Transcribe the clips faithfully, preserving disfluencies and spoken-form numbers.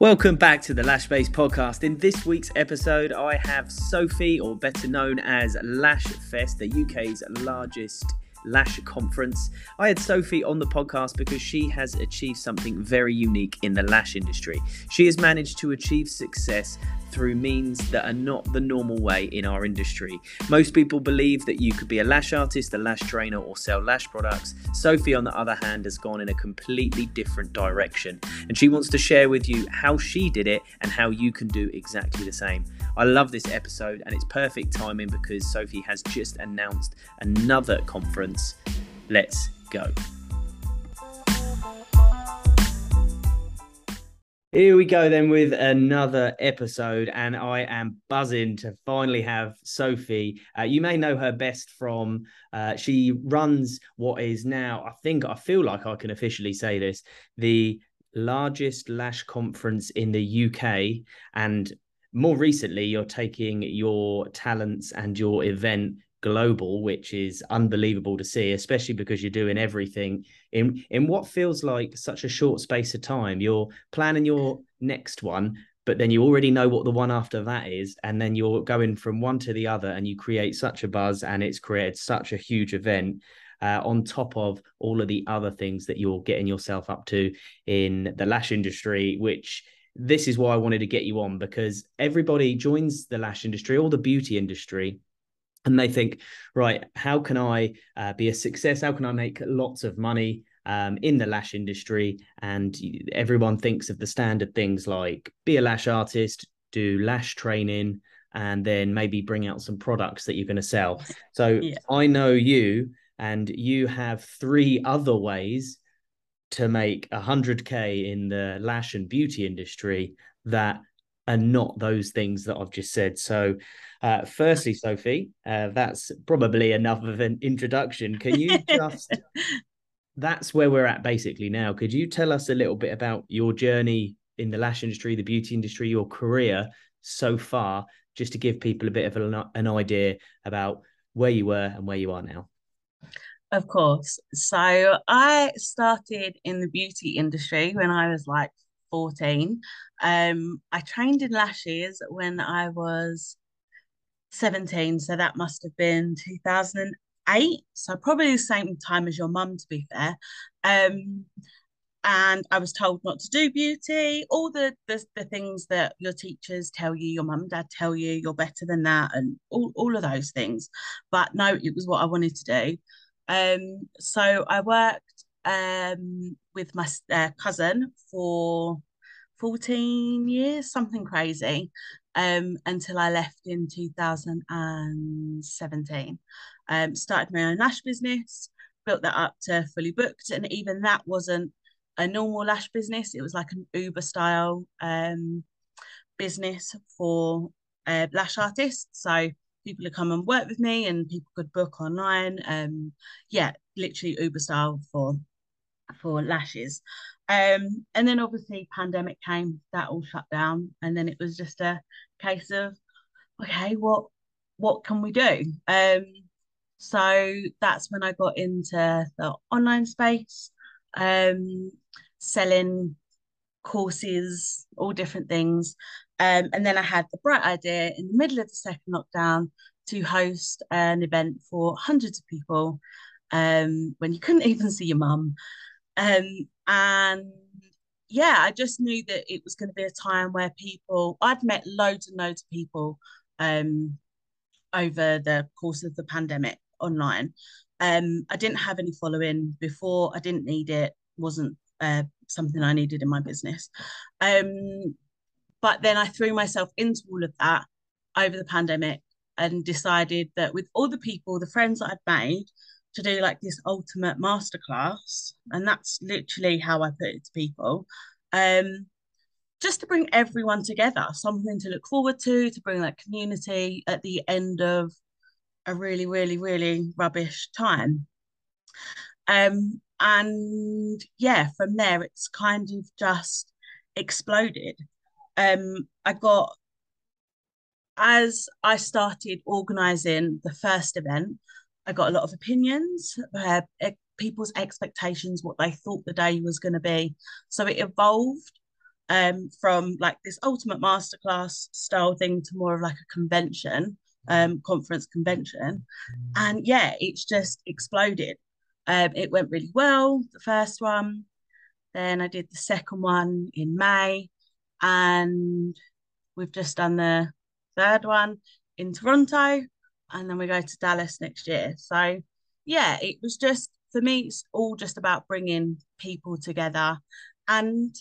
Welcome back to the Lash Base podcast. In this week's episode, I have Sophie, or better known as Lash Fest, the U K's largest lash conference. I had Sophie on the podcast because she has achieved something very unique in the lash industry. She has managed to achieve success through means that are not the normal way in our industry. Most people believe that you could be a lash artist, a lash trainer, or sell lash products. Sophie, on the other hand, has gone in a completely different direction, and she wants to share with you how she did it and how you can do exactly the same. I love this episode, and it's perfect timing because Sophie has just announced another conference. Let's go. Here we go then with another episode, and I am buzzing to finally have Sophie. Uh, you may know her best from, uh, she runs what is now, I think, I feel like I can officially say this, the largest lash conference in the U K. And more recently, you're taking your talents and your event global, which is unbelievable to see, especially because you're doing everything in in what feels like such a short space of time. You're planning your next one, but then you already know what the one after that is, and then you're going from one to the other, and you create such a buzz, and it's created such a huge event uh, on top of all of the other things that you're getting yourself up to in the lash industry, which this is why I wanted to get you on, because everybody joins the lash industry or the beauty industry and they think, right, how can I uh, be a success? How can I make lots of money um, in the lash industry? And everyone thinks of the standard things like be a lash artist, do lash training, and then maybe bring out some products that you're going to sell. So yeah. I know you, and you have three other ways to make one hundred K in the lash and beauty industry that are not those things that I've just said. So uh, firstly, Sophie, uh, that's probably enough of an introduction. Can you just, that's where we're at basically now. Could you tell us a little bit about your journey in the lash industry, the beauty industry, your career so far, just to give people a bit of an, an idea about where you were and where you are now? Of course. So I started in the beauty industry when I was like fourteen. Um, I trained in lashes when I was seventeen, so that must have been two thousand eight. So probably the same time as your mum, to be fair. Um, and I was told not to do beauty, all the, the the things that your teachers tell you, your mum and dad tell you, you're better than that, and all, all of those things. But no, it was what I wanted to do. Um, so I worked um, with my uh, cousin for fourteen years, something crazy, um, until I left in two thousand seventeen. Um, started my own lash business, built that up to fully booked, and even that wasn't a normal lash business. It was like an Uber style um, business for uh, lash artists. So people would come and work with me, and people could book online. Um, yeah, literally Uber style for for lashes. Um, and then obviously pandemic came, that all shut down, and then it was just a case of okay, what what can we do? Um, so that's when I got into the online space, um, selling courses, all different things. Um, and then I had the bright idea in the middle of the second lockdown to host an event for hundreds of people um, when you couldn't even see your mum. Um, and yeah, I just knew that it was going to be a time where people, I'd met loads and loads of people um, over the course of the pandemic online. Um, I didn't have any following before. I didn't need it. Wasn't uh, something I needed in my business. Um, but then I threw myself into all of that over the pandemic and decided that with all the people, the friends that I'd made, to do like this ultimate masterclass, and that's literally how I put it to people. Um, just to bring everyone together, something to look forward to, to bring that community at the end of a really, really, really rubbish time. Um, and yeah, from there, it's kind of just exploded. Um, I got, as I started organising the first event, I got a lot of opinions, uh, people's expectations, what they thought the day was going to be. So it evolved. um, from like this ultimate masterclass style thing to more of like a convention, um, conference convention. And yeah, it's just exploded. Um, it went really well, the first one. Then I did the second one in May, and we've just done the third one in Toronto, and then we go to Dallas next year. So yeah, it was just for me, it's all just about bringing people together and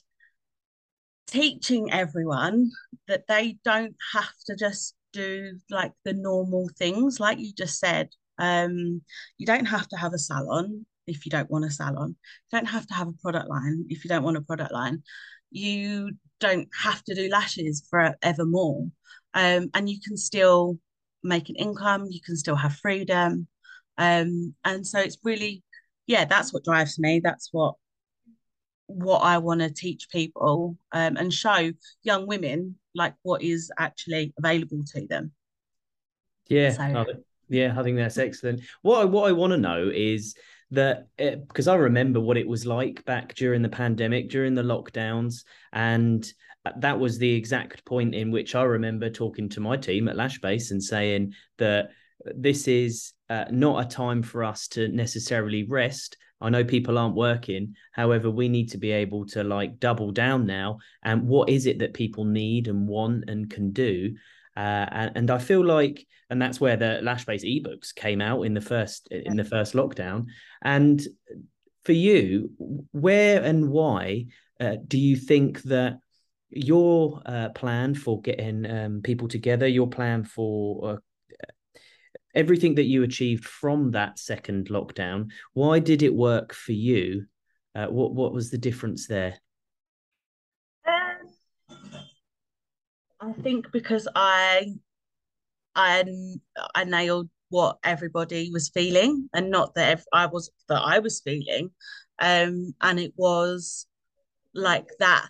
teaching everyone that they don't have to just do like the normal things, like you just said. Um, you don't have to have a salon if you don't want a salon. You don't have to have a product line if you don't want a product line. You don't have to do lashes forevermore. Um, and you can still make an income, you can still have freedom. Um, and so it's really, yeah, that's what drives me. That's what what I want to teach people, um, and show young women like what is actually available to them. Yeah, So I thi- yeah, I think that's excellent. What I what I want to know is that uh, because I remember what it was like back during the pandemic, during the lockdowns, and that was the exact point in which I remember talking to my team at Lashbase and saying that this is uh, not a time for us to necessarily rest. I know people aren't working. However, we need to be able to like double down now. And what is it that people need and want and can do? Uh, and, and I feel like, and that's where the Lashbase ebooks came out in the first in the first lockdown. And for you, where and why uh, do you think that your uh, plan for getting um, people together, your plan for uh, everything that you achieved from that second lockdown, why did it work for you? Uh, what what was the difference there? um, I think because I I I nailed what everybody was feeling, and not that ev- I was that I was feeling, um, and it was like that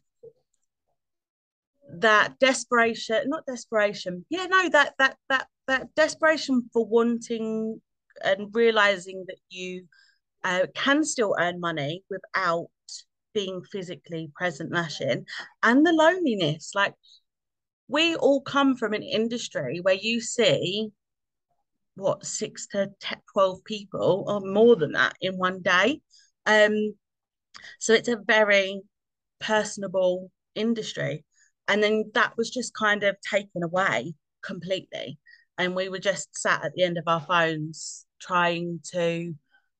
that desperation, not desperation, yeah, no, that that that that desperation for wanting and realizing that you uh, can still earn money without being physically present lashing, and the loneliness. Like we all come from an industry where you see what six to twelve people or more than that in one day. Um, so it's a very personable industry. And then that was just kind of taken away completely. And we were just sat at the end of our phones trying to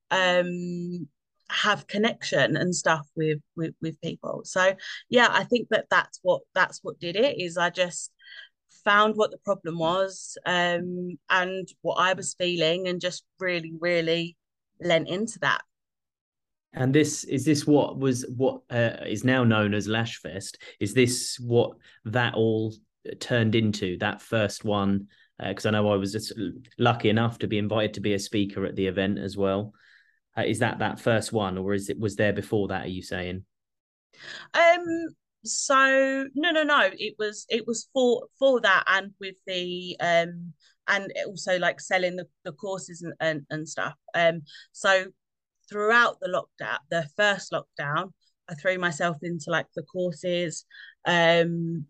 um, have connection and stuff with, with with people. So yeah, I think that that's what that's what did it. Is I just found what the problem was, um, and what I was feeling, and just really, really lent into that. And this is this what was what uh, is now known as Lashfest. Is this what that all turned into? That first one, because uh, I know I was just lucky enough to be invited to be a speaker at the event as well. Uh, is that that first one, or is it was there before that? Are you saying? Um, so no, no, no. It was it was for for that, and with the um and also like selling the, the courses and, and and stuff. Um, so throughout the lockdown, the first lockdown, I threw myself into like the courses, um,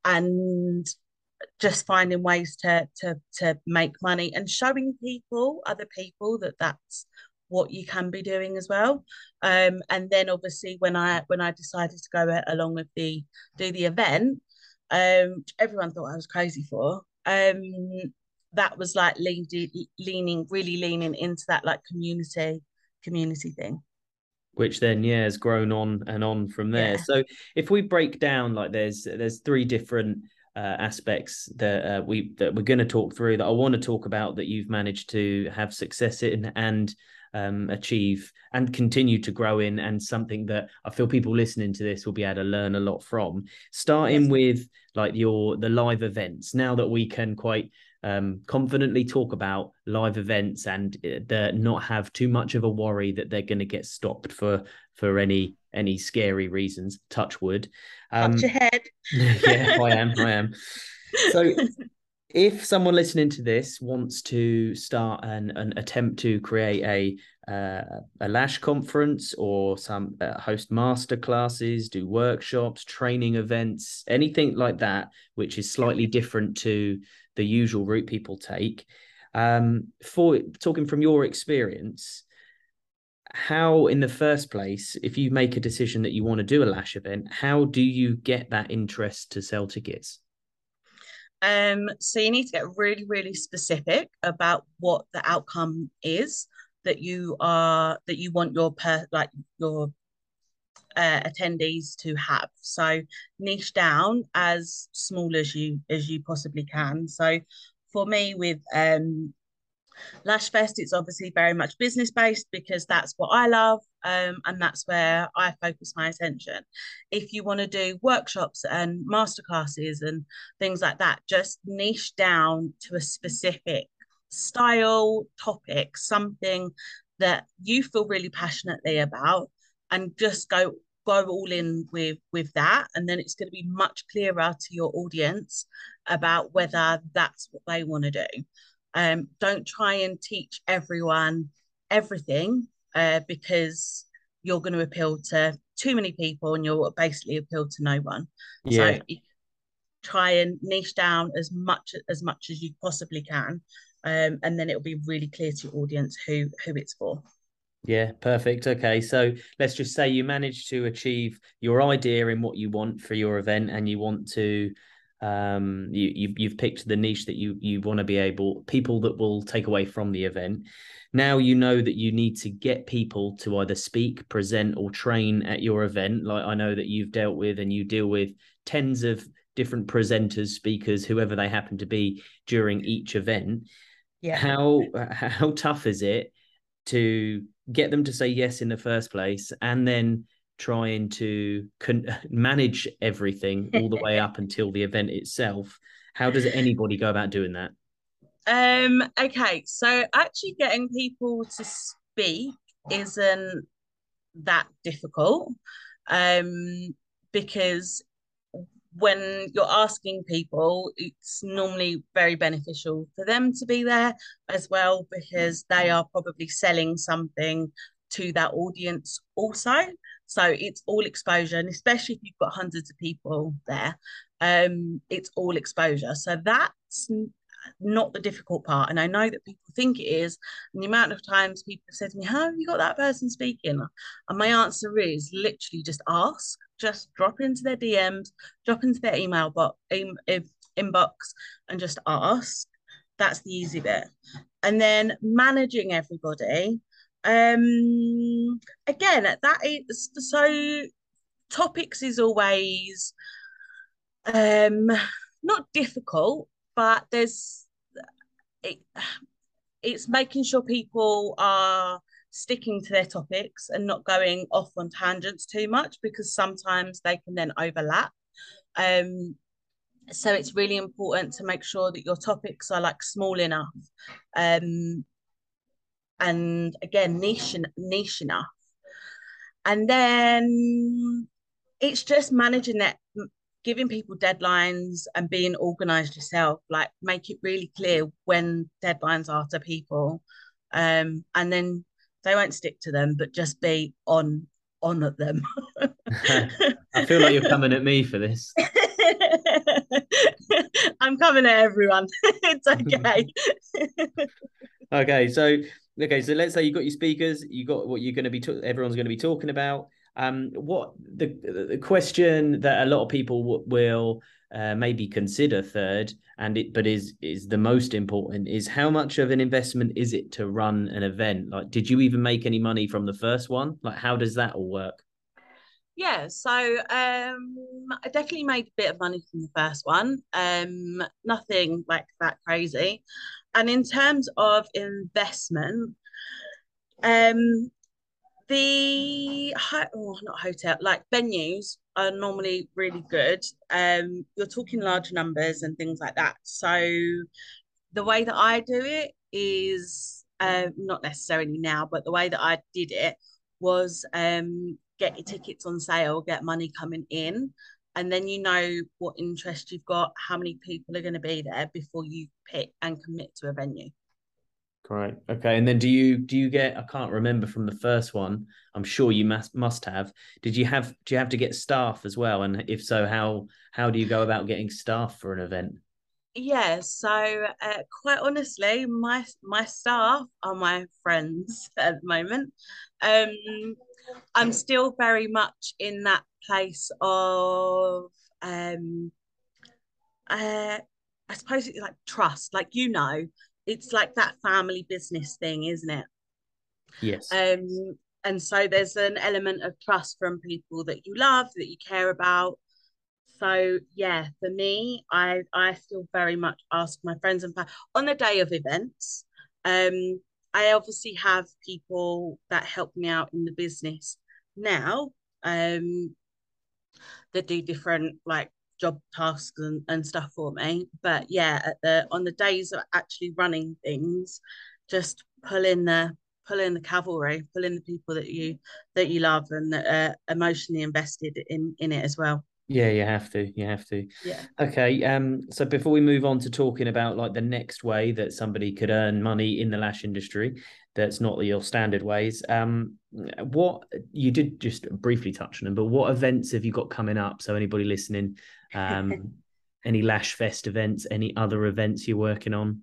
and just finding ways to to to make money and showing people, other people, that that's what you can be doing as well. Um, and then obviously when I when I decided to go along with the do the event, um, which everyone thought I was crazy for, um, that was like leaning leaning really leaning into that like community community thing. Which then yeah has grown on and on from there. Yeah. So if we break down, like there's there's three different uh, aspects that uh, we that we're going to talk through, that I want to talk about, that you've managed to have success in and um, achieve and continue to grow in, and something that I feel people listening to this will be able to learn a lot from. Starting Yes. with like your the live events. Now that we can quite um, confidently talk about live events and uh, not have too much of a worry that they're going to get stopped for for any any scary reasons. Touch wood. Touch Um, your head. yeah, I am. I am. So If someone listening to this wants to start an, an attempt to create a uh, a lash conference or some uh, host master classes, do workshops, training events, anything like that, which is slightly different to the usual route people take, um, for talking from your experience, how in the first place, if you make a decision that you want to do a lash event, how do you get that interest to sell tickets? Um, so you need to get really, really specific about what the outcome is that you are that you want your per like your uh, attendees to have. So niche down as small as you as you possibly can. So for me with um Lash Fest, it's obviously very much business based because that's what I love, um, and that's where I focus my attention. If you want to do workshops and masterclasses and things like that, just niche down to a specific style, topic, something that you feel really passionately about, and just go go all in with with that, and then it's going to be much clearer to your audience about whether that's what they want to do. Um, don't try and teach everyone everything, uh, because you're going to appeal to too many people and you'll basically appeal to no one. So Yeah. try and niche down as much as much as you possibly can, um, and then it'll be really clear to your audience who who it's for. Yeah, perfect. Okay, so let's just say you manage to achieve your idea in what you want for your event, and you want to, um, you, you you've picked the niche that you you want to be able people that will take away from the event. Now you know that you need to get people to either speak, present, or train at your event. Like I know that you've dealt with and you deal with tens of different presenters, speakers, whoever they happen to be during each event. Yeah. How how tough is it to get them to say yes in the first place, and then trying to con- manage everything all the way up until the event itself? How does anybody go about doing that? Um, okay, so actually getting people to speak isn't that difficult, um, because when you're asking people, it's normally very beneficial for them to be there as well, because they are probably selling something to that audience also. So it's all exposure, and especially if you've got hundreds of people there, um, it's all exposure. So that's not the difficult part. And I know that people think it is. And the amount of times people have said to me, how have you got that person speaking? And my answer is literally just ask, just drop into their D Ms, drop into their email box, in, inbox, and just ask. That's the easy bit. And then managing everybody. Um, again, that is so topics is always um not difficult, but there's it, it's making sure people are sticking to their topics and not going off on tangents too much, because sometimes they can then overlap. Um, so it's really important to make sure that your topics are like small enough, um, and again niche niche enough. And then it's just managing that, giving people deadlines and being organized yourself. Like make it really clear when deadlines are to people, um, and then they won't stick to them, but just be on on at them. I feel like you're coming at me for this. I'm coming at everyone. It's okay. Okay, so okay, so let's say you got your speakers, you got what you're going to be, everyone's going to be talking about. Um, what the the question that a lot of people w- will uh, maybe consider third, and it but is is the most important, is how much of an investment is it to run an event? Like, did you even make any money from the first one? Like, how does that all work? Yeah, so um, I definitely made a bit of money from the first one. Um, nothing like that crazy. And in terms of investment, um, the ho- oh, not hotel, like venues are normally really good. Um, you're talking large numbers and things like that. So the way that I do it is um, not necessarily now, but the way that I did it was um, get your tickets on sale, get money coming in. and then you know what interest you've got, how many people are going to be there before you pick and commit to a venue. Great. Okay. And then do you do you get, I can't remember from the first one. I'm sure you must must have. Did you have do you have to get staff as well? And if so, how how do you go about getting staff for an event? Yeah, so uh, quite honestly, my my staff are my friends at the moment. Um, I'm still very much in that place of um, uh, I suppose it's like trust, like you know, it's like that family business thing, isn't it? Yes. Um, and so there's an element of trust from people that you love, that you care about. So yeah, for me, I I still very much ask my friends and family on the day of events. Um, I obviously have people that help me out in the business now, um, that do different like job tasks and, and stuff for me. But yeah, at the on the days of actually running things, just pull in the pull in the cavalry, pull in the people that you that you love and that are emotionally invested in in it as well. Yeah, you have to. You have to. Yeah. Okay. Um, so before we move on to talking about like the next way that somebody could earn money in the lash industry, that's not your standard ways. Um, what you did just briefly touch on them, but what events have you got coming up? So anybody listening, um, any Lash Fest events, any other events you're working on?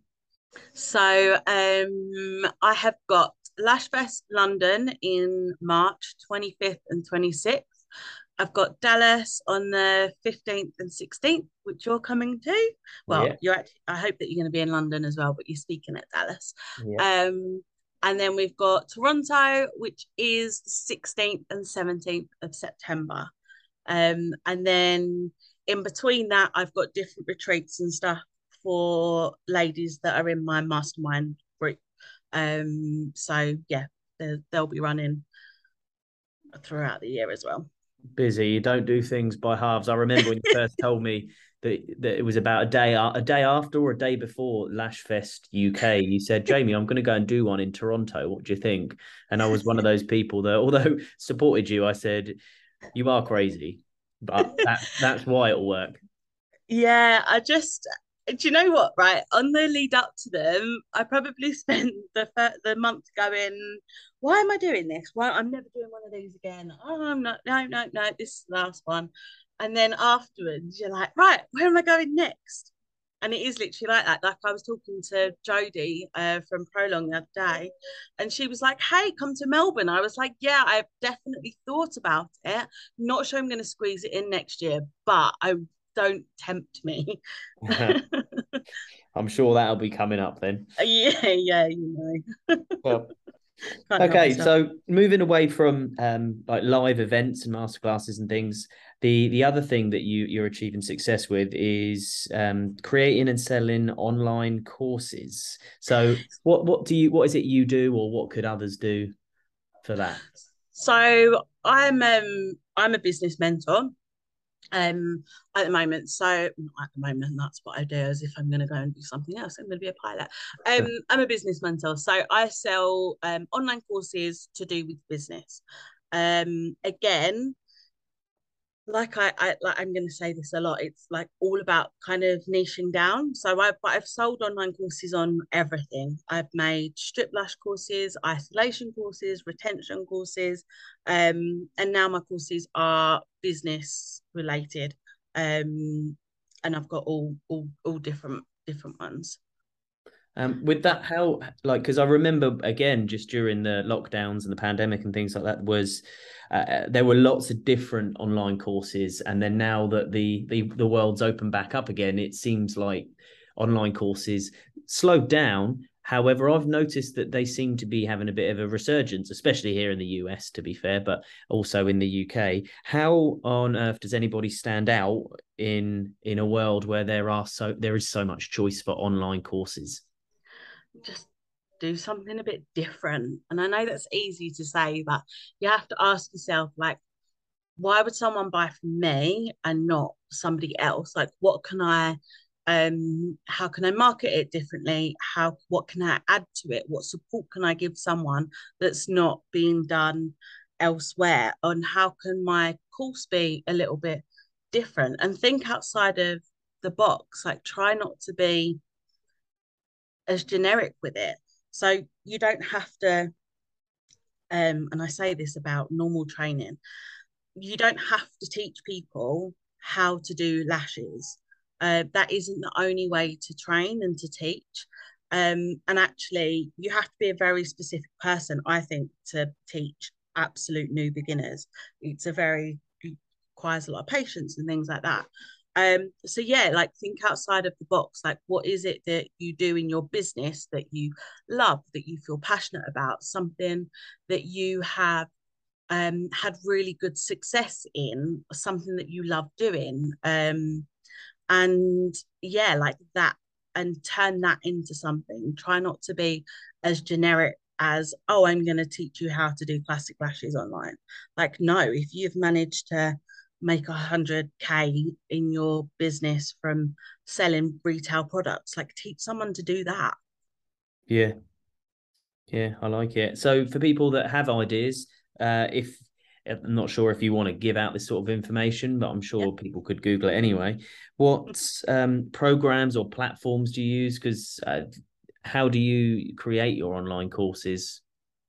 So um, I have got Lash Fest London in March twenty-fifth and twenty-sixth. I've got Dallas on the fifteenth and sixteenth, which you're coming to. Well, Yeah. you're actually, I hope that you're going to be in London as well, but you're speaking at Dallas. Yeah. Um, and then we've got Toronto, which is the sixteenth and seventeenth of September. Um, and then in between that, I've got different retreats and stuff for ladies that are in my mastermind group. Um, so yeah, they'll be running throughout the year as well. Busy. You don't do things by halves. I remember when you first told me that, that it was about a day a day after or a day before Lash Fest U K. You said, Jamie, I'm going to go and do one in Toronto. What do you think? And I was one of those people that, although supported you, I said, you are crazy, but that's that's why it'll work. Yeah, I just, do you know what? Right on the lead up to them, I probably spent the the month going, "Why am I doing this? Why I'm never doing one of these again? Oh, I'm not. No, no, no. This is the last one." And then afterwards, you're like, "Right, where am I going next?" And it is literally like that. Like I was talking to Jodie uh, from Prolong the other day, and she was like, "Hey, come to Melbourne." I was like, "Yeah, I've definitely thought about it. Not sure I'm going to squeeze it in next year, but I don't tempt me." I'm sure that'll be coming up then. Yeah, yeah, you know, Well, can't help okay, myself. so moving away from um, like live events and masterclasses and things, the the other thing that you you're achieving success with is um, creating and selling online courses. So what what do you what is it you do, or what could others do for that? So I'm um I'm a business mentor um at the moment. So not at the moment, that's what I do. As if I'm going to go and do something else, I'm going to be a pilot. um I'm a business mentor, so I sell um online courses to do with business. Um again, like I, I like I'm going to say this a lot, it's like all about kind of niching down. So I've I've sold online courses on everything. I've made strip lash courses, isolation courses, retention courses, um and now my courses are business related. um and I've got all all all different different ones. Um, with that, how like because I remember again just during the lockdowns and the pandemic and things like that was uh, uh, there were lots of different online courses, and then now that the the the world's opened back up again, it seems like online courses slowed down. However, I've noticed that they seem to be having a bit of a resurgence, especially here in the U S, to be fair, but also in the U K. How on earth does anybody stand out in in a world where there are so there is so much choice for online courses? Just do something a bit different. And I know that's easy to say, but you have to ask yourself, like, why would someone buy from me and not somebody else? Like, what can I, um, how can I market it differently? How, what can I add to it? What support can I give someone that's not being done elsewhere? And how can my course be a little bit different and think outside of the box. Like, try not to be as generic with it. So you don't have to, um, and I say this about normal training, you don't have to teach people how to do lashes. Uh, that isn't the only way to train and to teach. Um, and actually, you have to be a very specific person, I think, to teach absolute new beginners. It's a very, it requires a lot of patience and things like that. Um, so yeah, like think outside of the box. Like, what is it that you do in your business that you love, that you feel passionate about, something that you have um, had really good success in, something that you love doing. Um, and yeah, like that, and turn that into something. Try not to be as generic as, oh, I'm going to teach you how to do classic lashes online. Like, no, if you've managed to make a hundred K in your business from selling retail products, like teach someone to do that. Yeah. Yeah, I like it. So for people that have ideas, uh, if I'm not sure if you want to give out this sort of information, but I'm Yeah. sure people could Google it anyway. What um, programs or platforms do you use? Because uh, how do you create your online courses?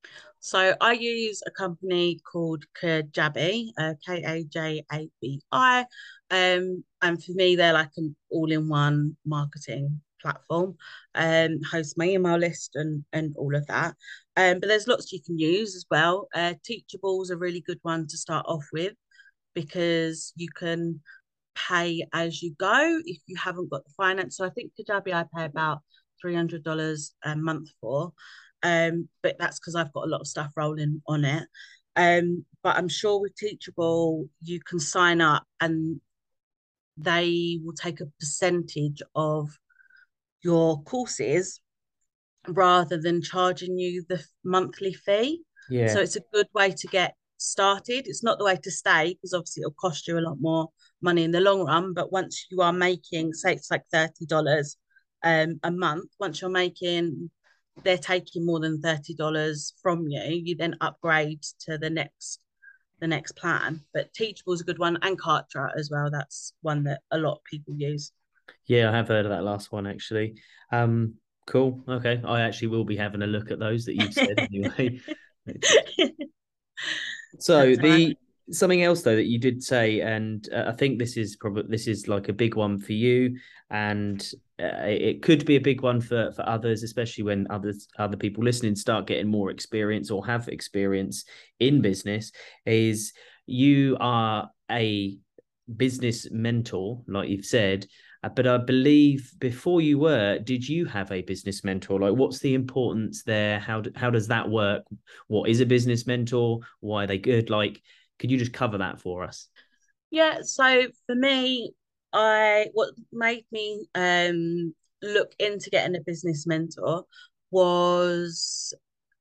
So I use a company called Kajabi, uh, K A J A B I. Um, and for me, they're like an all-in-one marketing platform. Um, host my email list and and all of that. Um, but there's lots you can use as well. Uh, Teachable is a really good one to start off with because you can pay as you go if you haven't got the finance. So I think Kajabi I pay about three hundred dollars a month for. Um, but that's because I've got a lot of stuff rolling on it. Um, but I'm sure with Teachable, you can sign up and they will take a percentage of your courses rather than charging you the monthly fee. So Yeah, it's a good way to get started. It's not the way to stay because obviously it'll cost you a lot more money in the long run. But once you are making, say it's like thirty dollars um, a month, once you're making, they're taking more than thirty dollars from you, you then upgrade to the next the next plan. But Teachable is a good one, and Kartra as well. That's one that a lot of people use. yeah, I have heard of that last one actually. Um, cool. Okay, I actually will be having a look at those that you've said anyway. So That's fine. the something else though that you did say, and uh, I think this is probably this is like a big one for you, and uh, it could be a big one for for others, especially when others other people listening start getting more experience or have experience in business. Is you are a business mentor, like you've said, uh, but I believe before you were, did you have a business mentor? Like, what's the importance there? How do, how does that work? What is a business mentor? Why are they good? Like, could you just cover that for us? Yeah, so for me, I what made me um look into getting a business mentor was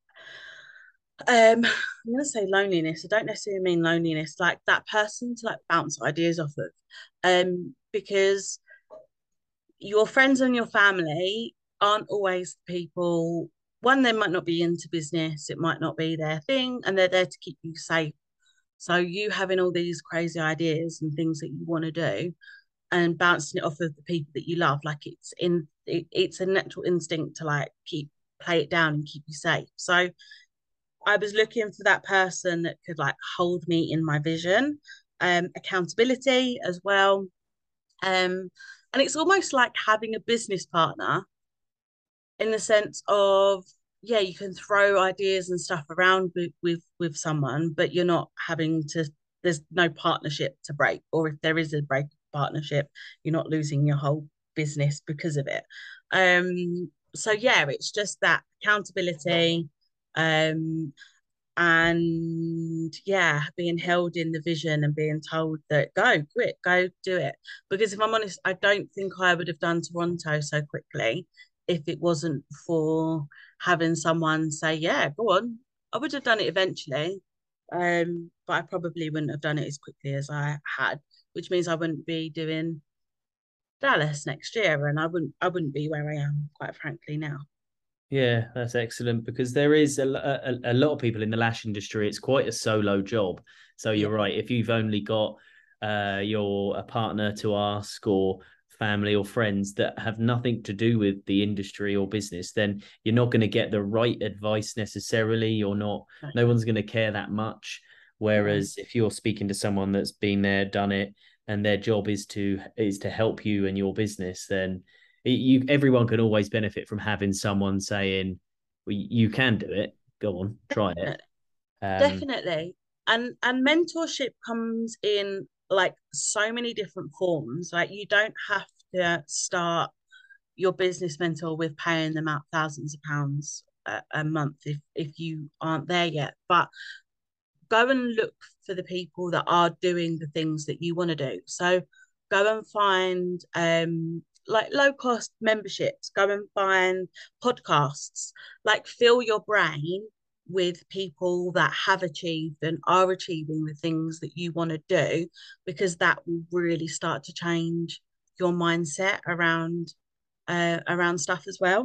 um I'm gonna say loneliness. I don't necessarily mean loneliness, like that person to like bounce ideas off of. Um, because your friends and your family aren't always the people, one, they might not be into business, it might not be their thing, and they're there to keep you safe. So you having all these crazy ideas and things that you want to do and bouncing it off of the people that you love, like it's in it, it's a natural instinct to like keep play it down and keep you safe. So I was looking for that person that could like hold me in my vision, um, accountability as well. Um, and it's almost like having a business partner in the sense of, yeah, you can throw ideas and stuff around with, with with someone, but you're not having to, there's no partnership to break, or if there is a break partnership, you're not losing your whole business because of it. Um so yeah, it's just that accountability, um and yeah, being held in the vision and being told that go quick, go do it. Because if I'm honest, I don't think I would have done Toronto so quickly if it wasn't for having someone say, yeah, go on. I would have done it eventually, um, but I probably wouldn't have done it as quickly as I had, which means I wouldn't be doing Dallas next year, and I wouldn't I wouldn't be where I am, quite frankly, now. Yeah, that's excellent because there is a, a, a lot of people in the lash industry. It's quite a solo job. So Yeah. you're right. If you've only got uh, you're a partner to ask, or family or friends that have nothing to do with the industry or business, then you're not going to get the right advice necessarily. You're not, no one's going to care that much. Whereas if you're speaking to someone that's been there, done it, and their job is to is to help you and your business, then you everyone can always benefit from having someone saying, well, you can do it. Go on, try it. Um, Definitely. And and mentorship comes in like so many different forms. Like you don't have to start your business mentor with paying them out thousands of pounds a, a month if if you aren't there yet. But go and look for the people that are doing the things that you want to do. So go and find um like low cost memberships, go and find podcasts, like fill your brain with people that have achieved and are achieving the things that you want to do, because that will really start to change your mindset around uh, around stuff as well.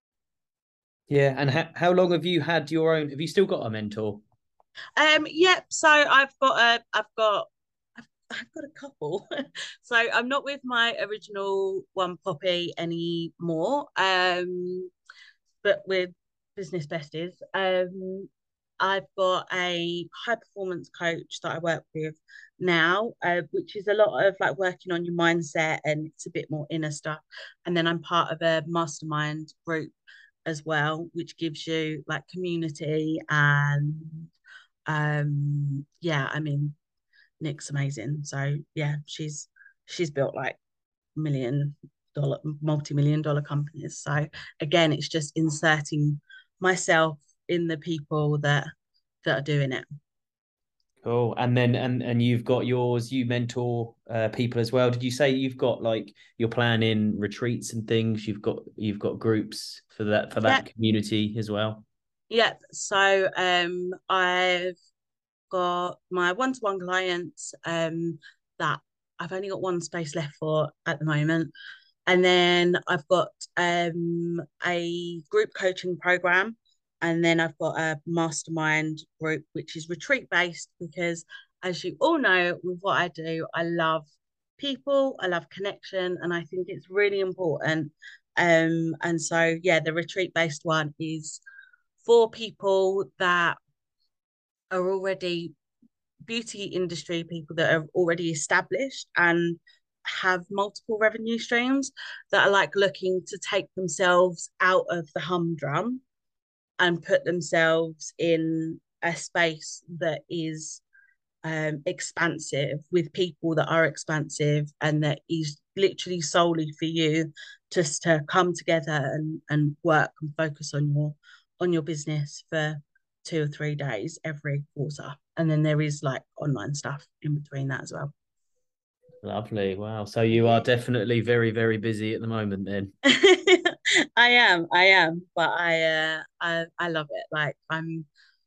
yeah. And ha- how long have you had your own? Have you still got a mentor? Um, yep. So I've got a, I've got, I've, I've got a couple. So I'm not with my original one, Poppy, anymore. Um, but with business besties. Um, I've got a high performance coach that I work with now, uh, which is a lot of like working on your mindset, and it's a bit more inner stuff. And then I'm part of a mastermind group as well, which gives you like community and um yeah, I mean Nick's amazing. So yeah, she's she's built like million dollar, multi-million dollar companies. So again, it's just inserting myself in the people that that are doing it. Cool. And then and and you've got yours. You mentor uh, people as well. Did you say you've got like you're planning retreats and things? You've got you've got groups for that for Yeah, that community as well. yeah. So um, I've got my one-to-one clients um that I've only got one space left for at the moment. And then I've got um, a group coaching program. And then I've got a mastermind group, which is retreat based, because as you all know, with what I do, I love people, I love connection, and I think it's really important. Um, and so, yeah, the retreat based one is for people that are already beauty industry, people that are already established and have multiple revenue streams, that are like looking to take themselves out of the humdrum and put themselves in a space that is um, expansive, with people that are expansive, and that is literally solely for you, just to come together and, and work and focus on your on your business for two or three days every quarter. And then there is like online stuff in between that as well. Lovely. Wow. So you are Yeah. definitely very, very busy at the moment then. I am, I am, but I uh I I love it. Like I'm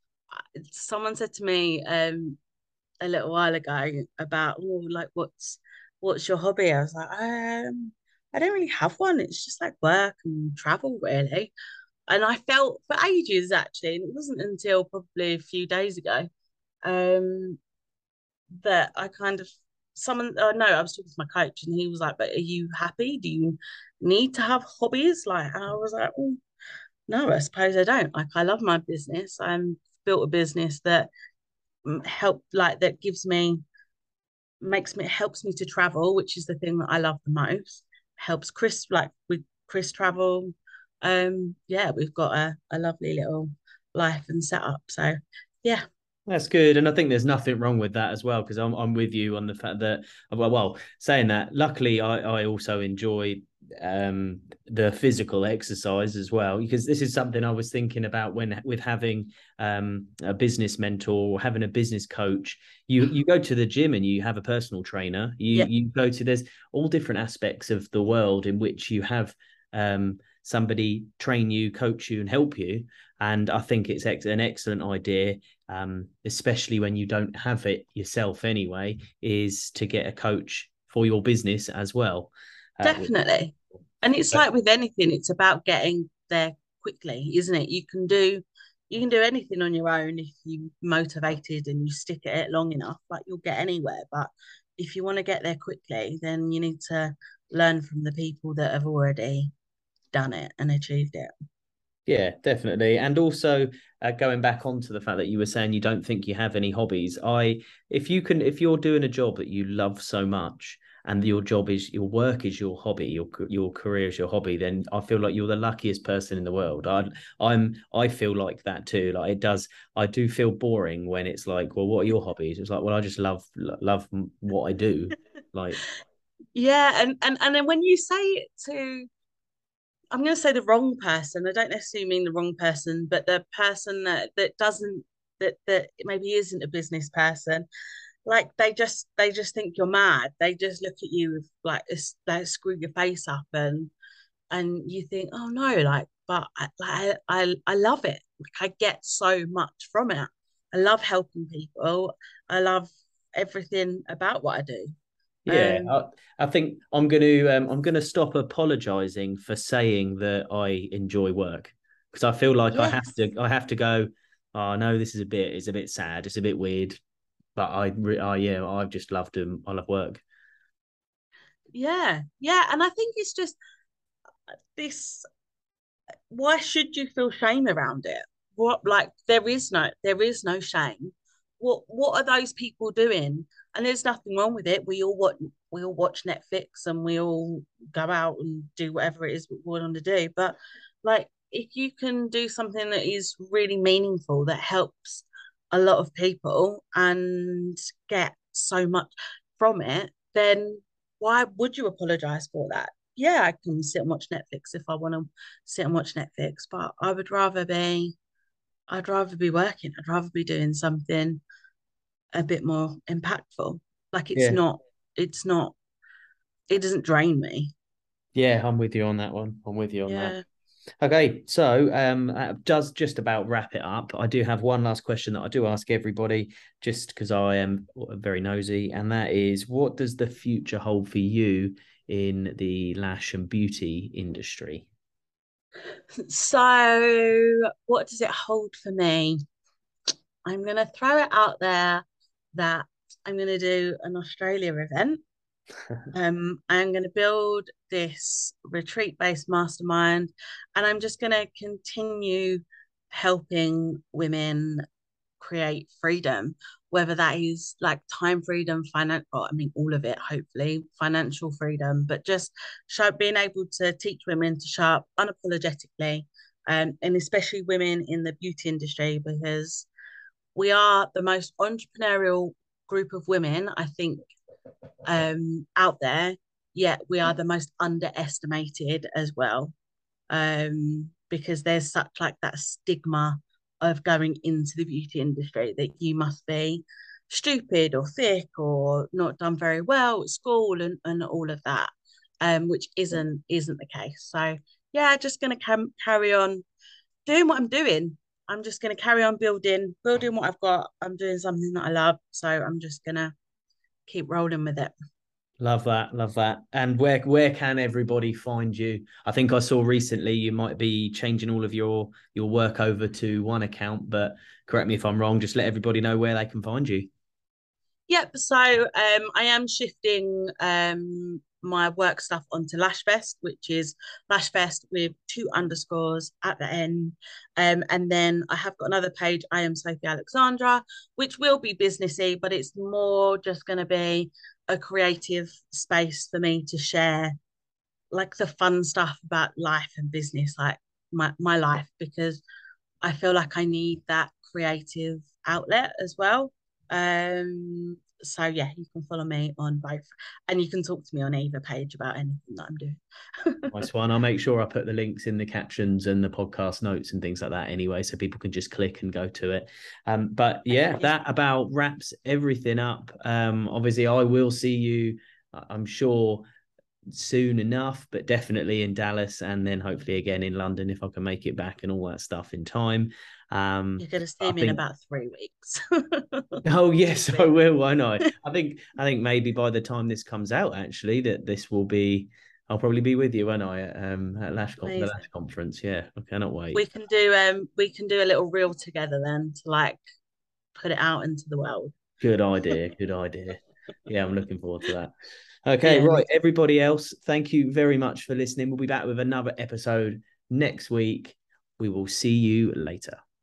someone said to me um a little while ago about, oh, like what's what's your hobby? I was like, um, I don't really have one. It's just like work and travel, really. And I felt for ages actually, and it wasn't until probably a few days ago, um, that I kind of someone uh, no, I was talking to my coach, and he was like, "But are you happy? Do you need to have hobbies?" Like, and I was like, oh, "No, I suppose I don't. Like, I love my business. I'm built a business that mm, help like that gives me makes me helps me to travel, which is the thing that I love the most. Helps Chris like with Chris travel. Um, yeah, we've got a, a lovely little life and setup. So yeah, That's good, and I think there's nothing wrong with that as well. Because I'm I'm with you on the fact that well, well saying that, luckily I I also enjoy um the physical exercise as well, because this is something I was thinking about when with having um a business mentor or having a business coach. You you go to the gym and you have a personal trainer. You yeah, you go to there's all different aspects of the world in which you have um somebody train you, coach you, and help you. And I think it's ex- an excellent idea, um, especially when you don't have it yourself anyway, is to get a coach for your business as well. Uh, definitely. And it's but like with anything, it's about getting there quickly, isn't it? You can do you can do anything on your own if you motivated and you stick at it long enough, like you'll get anywhere. But if you want to get there quickly, then you need to learn from the people that have already done it and achieved it. Yeah, definitely. And also uh, going back onto the fact that you were saying you don't think you have any hobbies. I, if you can, if you're doing a job that you love so much and your job is your work is your hobby, your your career is your hobby, then I feel like you're the luckiest person in the world. I, I'm, I feel like that too. Like it does, I do feel boring when it's like, well, what are your hobbies? It's like, well, I just love love what I do. Like, Yeah, and and and then when you say it to, I'm going to say the wrong person. I don't necessarily mean the wrong person, but the person that that doesn't that that maybe isn't a business person. Like they just they just think you're mad. They just look at you with like this, like screw your face up, and and you think, oh no, like, but I like I I love it. Like I get so much from it. I love helping people. I love everything about what I do. yeah, Um, I, I think I'm going to um, I'm going to stop apologizing for saying that I enjoy work because I feel like I have yes, to I have to go. Oh no, this is a bit it's a bit sad. It's a bit weird, but I, I yeah, I've just loved them. I love work. yeah, yeah, and I think it's just this. Why should you feel shame around it? What, like, there is no there is no shame. What what are those people doing? And there's nothing wrong with it. We all watch we all watch Netflix and we all go out and do whatever it is we want to do. But like if you can do something that is really meaningful that helps a lot of people and get so much from it, then why would you apologize for that? Yeah, I can sit and watch Netflix if I want to sit and watch Netflix, but I would rather be I'd rather be working. I'd rather be doing something a bit more impactful. Like it's Yeah, not it's not it doesn't drain me. yeah, I'm with you on that one. I'm with you on that. Yeah. Okay, so um, that does just about wrap it up. I do have one last question that I do ask everybody, just because I am very nosy, and that is, what does the future hold for you in the lash and beauty industry? So what does it hold for me? I'm gonna throw it out there that I'm gonna do an Australia event. Um, I'm going to build this retreat-based mastermind, and I'm just going to continue helping women create freedom, whether that is like time freedom, financial, I mean, all of it, hopefully, financial freedom, but just show, being able to teach women to show up unapologetically, um, and especially women in the beauty industry, because we are the most entrepreneurial group of women, I think, um, out there, yet we are the most underestimated as well. Um, because there's such like that stigma of going into the beauty industry that you must be stupid or thick or not done very well at school and, and all of that. Um, which isn't isn't the case. So yeah, just gonna cam- carry on doing what I'm doing. I'm just gonna carry on building, building what I've got. I'm doing something that I love, so I'm just gonna keep rolling with it. Love that, love that. And where where can everybody find you? I think I saw recently you might be changing all of your your work over to one account, but correct me if I'm wrong. Just let everybody know where they can find you. Yep. So um, I am shifting um, my work stuff onto Lashfest, which is Lashfest with two underscores at the end. Um, and then I have got another page, I am Sophie Alexandra, which will be businessy, but it's more just going to be a creative space for me to share like the fun stuff about life and business, like my, my life, because I feel like I need that creative outlet as well. Um, so yeah, you can follow me on both, and you can talk to me on either page about anything that I'm doing. Nice one. I'll make sure I put the links in the captions and the podcast notes and things like that anyway, so people can just click and go to it. Um, but Thank yeah, you. that about wraps everything up. Um, obviously, I will see you, I'm sure, soon enough, but definitely in Dallas and then hopefully again in London if I can make it back and all that stuff in time. Um, You're gonna I see me in think about three weeks. oh Just yes, I wait. will. Why not? I think I think maybe by the time this comes out, actually, that this will be. I'll probably be with you, won't I? Um, at Lash the Lash Amazing. conference. Yeah, I cannot wait. We can do um we can do a little reel together then to like put it out into the world. Good idea. Good idea. Yeah, I'm looking forward to that. Okay, Yeah, me right. too. Everybody else, thank you very much for listening. We'll be back with another episode next week. We will see you later.